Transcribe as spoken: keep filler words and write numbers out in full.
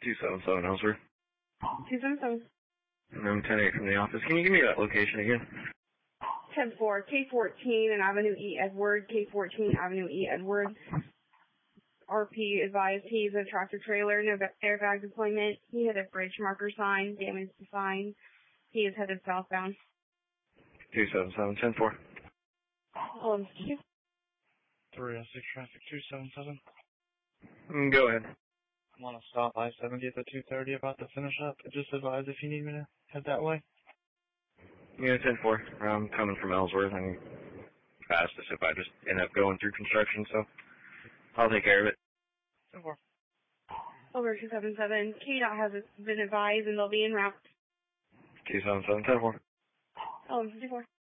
two seven seven Ellsworth. two seven seven. I'm ten eight from the office. Can you give me that location again? ten four, K fourteen and Avenue E Edward, K fourteen Avenue E Edward. R P advised he's a tractor trailer, no airbag deployment. He hit a bridge marker sign, damaged the sign. He is headed southbound. two seven seven, ten four. Um, three oh six traffic, two seven seven. Mm, go ahead. I'm on a stop I seventieth at two thirty, about to finish up. Just advise if you need me to head that way. Yeah, ten four. I'm coming from Ellsworth and asked us if I just end up going through construction, so I'll take care of it. ten four. Over two seven seven. K DOT has been advised and they'll be en route. two seven seven, ten four. Oh, fifty-four.